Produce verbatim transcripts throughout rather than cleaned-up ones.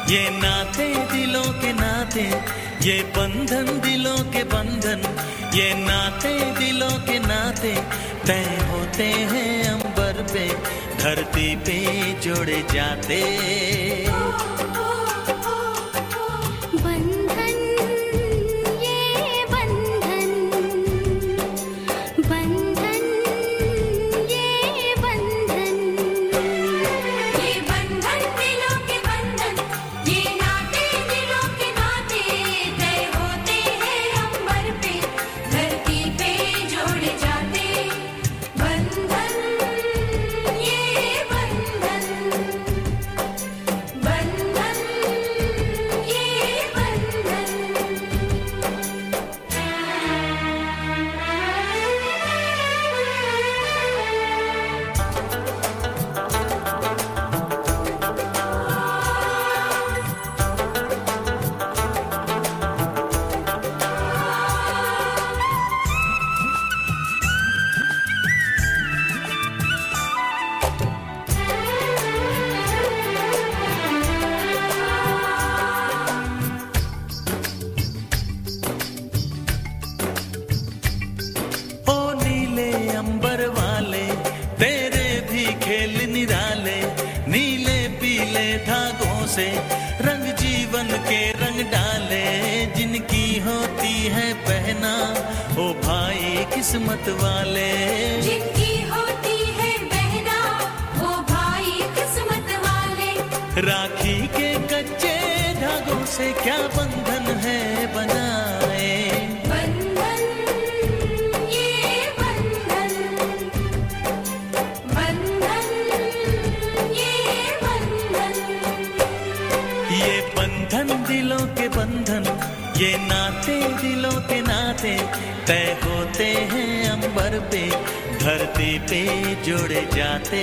ये नाते दिलों के नाते, ये बंधन दिलों के बंधन, ये नाते दिलों के नाते तय होते हैं अंबर पे, धरती पे जोड़े जाते। रंग जीवन के रंग डाले, जिनकी होती है पहना ओ भाई किस्मत वाले, जिनकी होती है बहना ओ भाई किस्मत वाले। राखी के कच्चे धागों से क्या बंधन है बनाए, बंधन ये बंधन, बंधन ये बंधन, ये बंधन दिलों के बंधन, ये नाते दिलों के नाते तय होते हैं अंबर पे, धरती पे जोड़े जाते।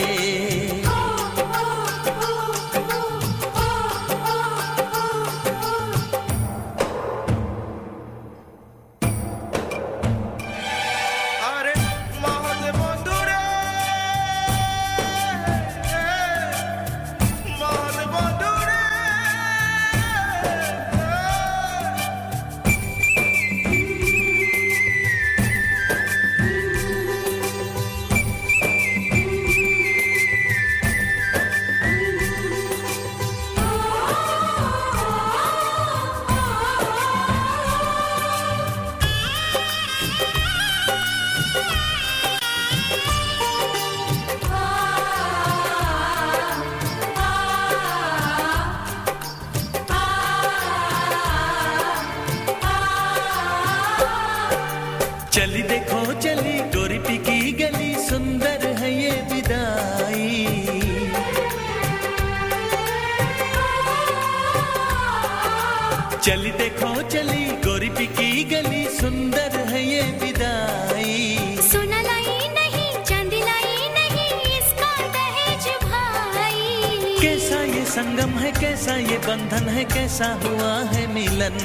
चली देखो चली गोरी पिकी गली, सुंदर है ये विदाई, चली देखो चली गोरी पिकी गली, सुंदर है ये विदाई। सोना लाई नहीं चांदी लाई नहीं, इसका दहेज भाई। कैसा ये संगम है, कैसा ये बंधन है, कैसा हुआ है मिलन,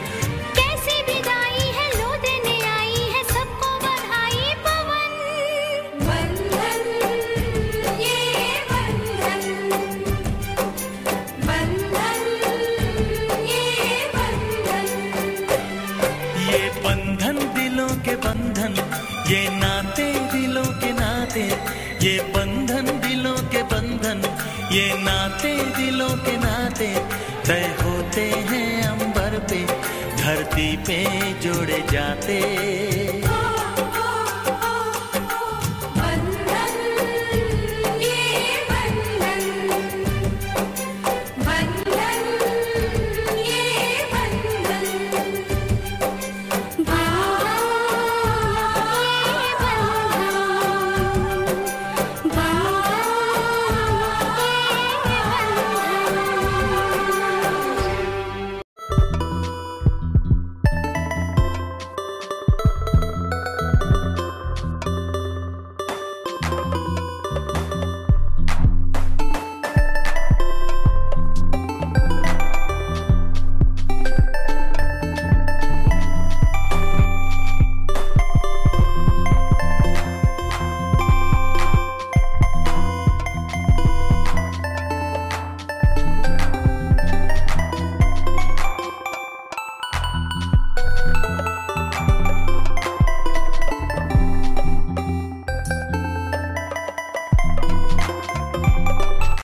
ये नाते दिलों के नाते, ये बंधन दिलों के बंधन, ये नाते दिलों के नाते तय होते हैं अंबर पे, धरती पे जोड़े जाते।